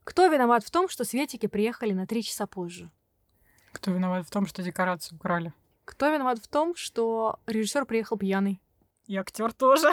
Кто виноват в том, что Светики приехали на 3 часа позже? Кто виноват в том, что декорации украли? Кто виноват в том, что режиссер приехал пьяный? И актер тоже.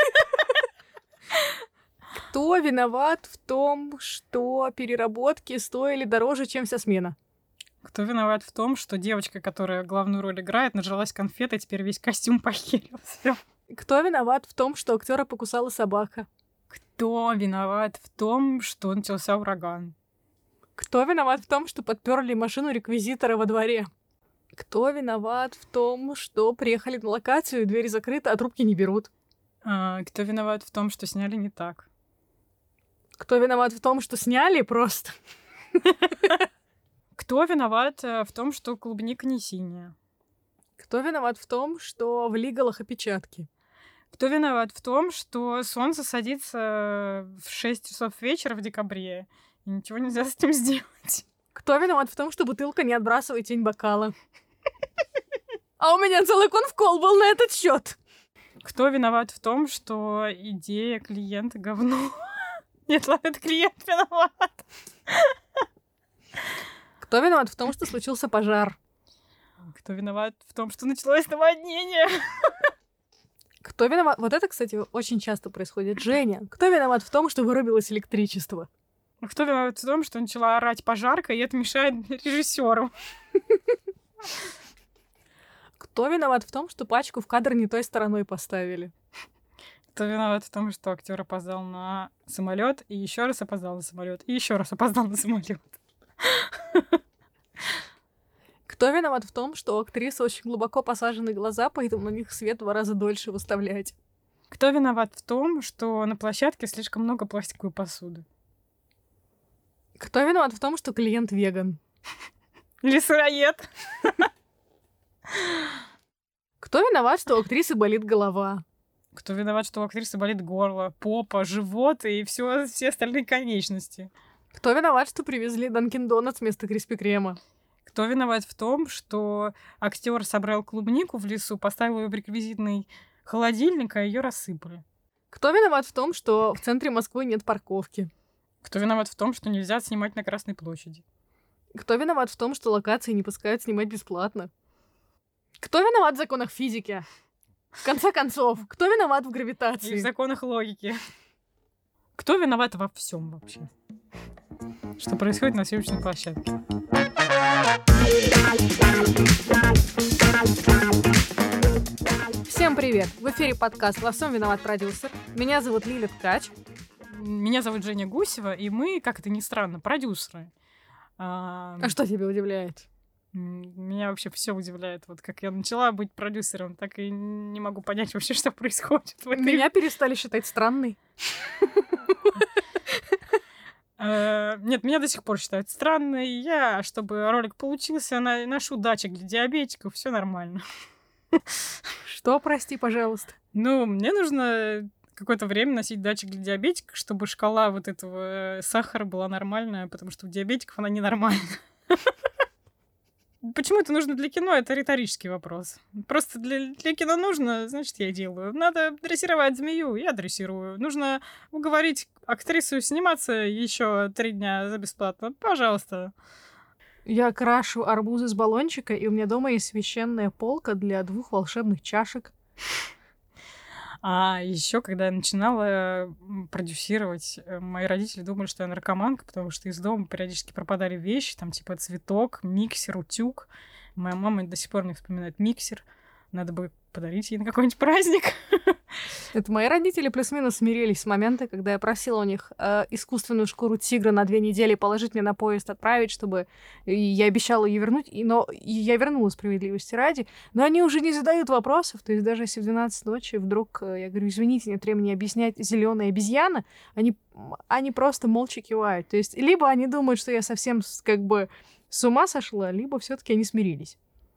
Кто виноват в том, что переработки стоили дороже, чем вся смена? Кто виноват в том, что девочка, которая главную роль играет, нажралась конфет, и теперь весь костюм похерился? Кто виноват в том, что актера покусала собака? Кто виноват в том, что начался ураган? Кто виноват в том, что подперли машину реквизитора во дворе? Кто виноват в том, что приехали на локацию, двери закрыты, а трубки не берут? Кто виноват в том, что сняли не так? Кто виноват в том, что сняли просто? Кто виноват в том, что клубника не синяя? Кто виноват в том, что в лигалах опечатки? Кто виноват в том, что солнце садится в 6 часов вечера в декабре, и ничего нельзя с этим сделать? Кто виноват в том, что бутылка не отбрасывает тень бокала? А у меня целый конфкол был на этот счет. Кто виноват в том, что идея клиента говно? Нет, ладно, это клиент виноват. Кто виноват в том, что случился пожар? Кто виноват в том, что началось наводнение? Кто виноват? Вот это, кстати, очень часто происходит. Женя, кто виноват в том, что вырубилось электричество? Кто виноват в том, что начала орать пожарка, и это мешает режиссеру? Кто виноват в том, что пачку в кадр не той стороной поставили? Кто виноват в том, что актер опоздал на самолет и еще раз опоздал на самолет, и еще раз опоздал на самолет? Кто виноват в том, что у актрисы очень глубоко посажены глаза, поэтому на них свет в 2 раза дольше выставлять? Кто виноват в том, что на площадке слишком много пластиковой посуды? Кто виноват в том, что клиент веган? Или сыроед? Кто виноват, что у актрисы болит голова? Кто виноват, что у актрисы болит горло, попа, живот и все остальные конечности? Кто виноват, что привезли Данкин Донатс вместо Криспи Крема? Кто виноват в том, что актер собрал клубнику в лесу, поставил ее в реквизитный холодильник, а ее рассыпали? Кто виноват в том, что в центре Москвы нет парковки? Кто виноват в том, что нельзя снимать на Красной площади? Кто виноват в том, что локации не пускают снимать бесплатно? Кто виноват в законах физики? В конце концов, кто виноват в гравитации? И в законах логики. Кто виноват во всем вообще? Что происходит на съемочной площадке? Всем привет! В эфире подкаст «Во всем виноват продюсер». Меня зовут Лиля Ткач. Меня зовут Женя Гусева, и мы, как это ни странно, продюсеры. А что тебя удивляет? Меня вообще все удивляет. Вот как я начала быть продюсером, так и не могу понять вообще, что происходит. Меня перестали считать странной. Нет, меня до сих пор считают странной. Я, чтобы ролик получился, ношу датчик для диабетиков, все нормально. Что, прости, пожалуйста? Ну, мне нужно какое-то время носить датчик для диабетиков, чтобы шкала вот этого сахара была нормальная, потому что у диабетиков она ненормальная. Почему это нужно для кино? Это риторический вопрос. Просто для кино нужно, значит, я делаю. Надо дрессировать змею, я дрессирую. Нужно уговорить актрису сниматься еще 3 дня за бесплатно. Пожалуйста. Я крашу арбузы с баллончика, и у меня дома есть священная полка для 2 волшебных чашек. А еще, когда я начинала продюсировать, мои родители думали, что я наркоманка, потому что из дома периодически пропадали вещи, там типа цветок, миксер, утюг. Моя мама до сих пор не вспоминает миксер. Надо бы подарить ей на какой-нибудь праздник. Это мои родители плюс-минус смирились с момента, когда я просила у них искусственную шкуру тигра на 2 недели положить мне на поезд, отправить, чтобы я обещала ее вернуть, но я вернула, справедливости ради. Но они уже не задают вопросов, то есть даже если в 12 ночи вдруг я говорю, извините, нет времени объяснять зеленая обезьяна, они просто молча кивают. То есть либо они думают, что я совсем как бы с ума сошла, либо все-таки они смирились.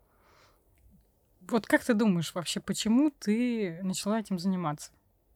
Вот как ты думаешь вообще, почему ты начала этим заниматься?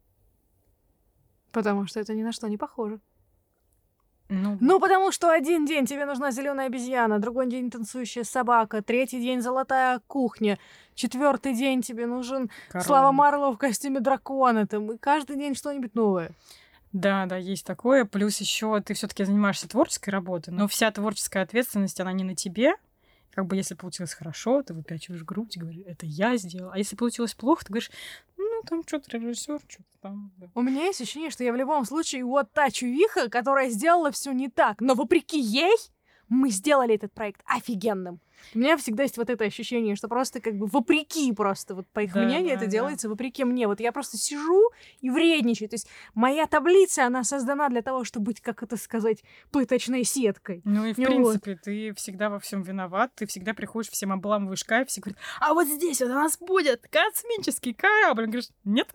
Потому что это ни на что не похоже. Ну, потому что один день тебе нужна зеленая обезьяна, другой день танцующая собака, 3-й день золотая кухня, 4-й день тебе нужен корона. Слава Марлоу в костюме дракона, там, и каждый день что-нибудь новое. Да, есть такое. Плюс еще ты все-таки занимаешься творческой работой, но вся творческая ответственность, она не на тебе. Как бы если получилось хорошо, ты выпячиваешь грудь и говоришь, это я сделал. А если получилось плохо, ты говоришь, ну, там что-то режиссер, что-то там. Да. У меня есть ощущение, что я в любом случае вот та чувиха, которая сделала все не так. Но вопреки ей мы сделали этот проект офигенным. У меня всегда есть вот это ощущение, что просто как бы вопреки просто, вот по их мнению это делается вопреки мне. Вот я просто сижу и вредничаю. То есть моя таблица, она создана для того, чтобы быть, как это сказать, пыточной сеткой. Ну и в принципе, ты всегда во всем виноват, ты всегда приходишь, всем обламываешь кайф, все говорят, а вот здесь вот у нас будет космический корабль. Он говорит, нет.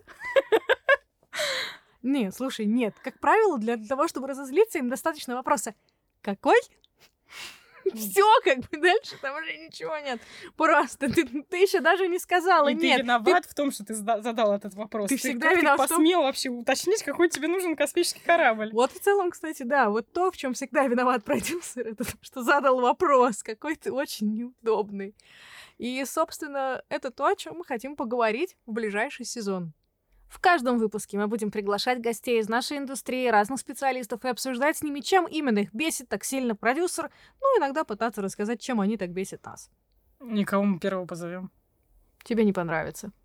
Нет, слушай, нет. Как правило, для того, чтобы разозлиться, им достаточно вопроса «Какой?» Все, как бы дальше там уже ничего нет. Просто ты еще даже не сказала и нет. Ты виноват в том, что ты задал этот вопрос. Ты всегда виноват. Ты посмел вообще уточнить, какой тебе нужен космический корабль. Вот в целом, кстати, да, вот то, в чем всегда виноват продюсер, это что задал вопрос, какой ты очень неудобный. И, собственно, это то, о чем мы хотим поговорить в ближайший сезон. В каждом выпуске мы будем приглашать гостей из нашей индустрии, разных специалистов и обсуждать с ними, чем именно их бесит так сильно продюсер, ну, иногда пытаться рассказать, чем они так бесят нас. Никого мы первого позовем. Тебе не понравится.